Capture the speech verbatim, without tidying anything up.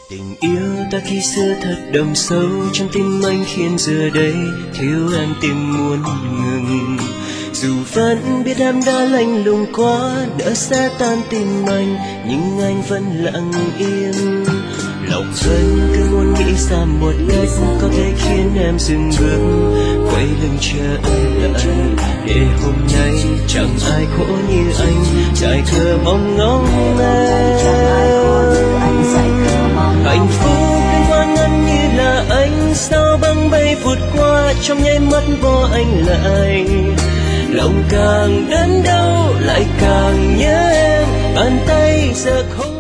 Tình yêu ta khi xưa thật đậm sâu trong tim anh, khiến giờ đây thiếu em tim muốn ngừng. Dù vẫn biết em đã lạnh lùng quá, đã sẽ tan tim anh, nhưng anh vẫn lặng im. Lòng vẫn cứ muốn nghĩ ra một cách có thể khiến em dừng bước, quay lưng chờ anh lại, để hôm nay chẳng ai khổ như anh, dài khờ mong ngóng em. Hạnh phúc đến quá ngắn như là anh, sao băng bay vụt qua trong nháy mắt bỏ anh lại. Lòng càng đớn đau lại càng nhớ em, bàn tay giờ không